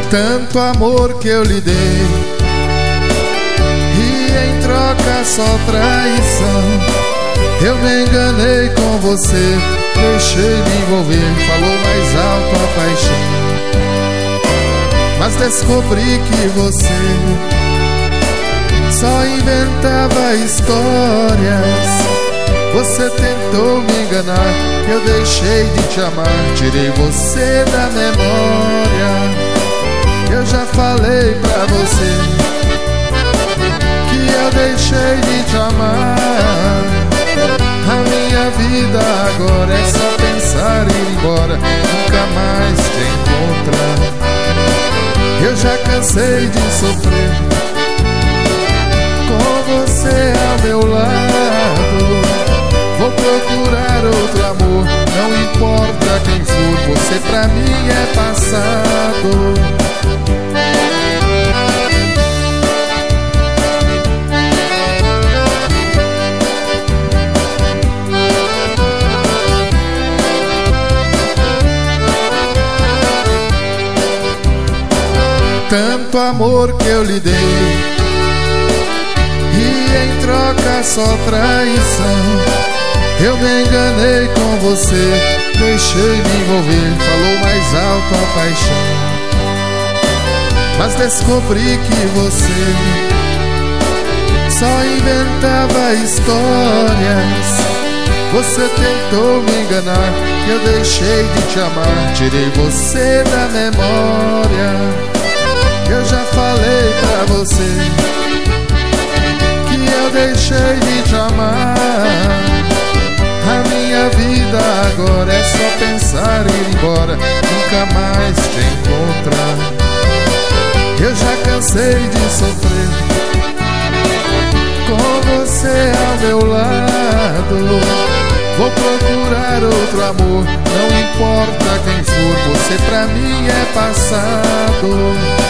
Tanto amor que eu lhe dei e em troca só traição. Eu me enganei com você, deixei me envolver. Falou mais alto a paixão, mas descobri que você só inventava histórias. Você tentou me enganar, eu deixei de te amar. Tirei você da memória. Eu já falei pra você que eu deixei de te amar. A minha vida agora é só pensar em ir embora, nunca mais te encontrar. Eu já cansei de sofrer com você ao meu lado. Vou procurar outro amor, não importa quem for. Você pra mim é passado. Tanto amor que eu lhe dei e em troca só traição. Eu me enganei com você, deixei me envolver. Falou mais alto a paixão, mas descobri que você só inventava histórias. Você tentou me enganar, eu deixei de te amar. Tirei você da memória. Eu já falei pra você que eu deixei de te amar. A minha vida agora é só pensar em ir embora, nunca mais te encontrar. Eu já cansei de sofrer com você ao meu lado. Vou procurar outro amor, não importa quem for. Você pra mim é passado.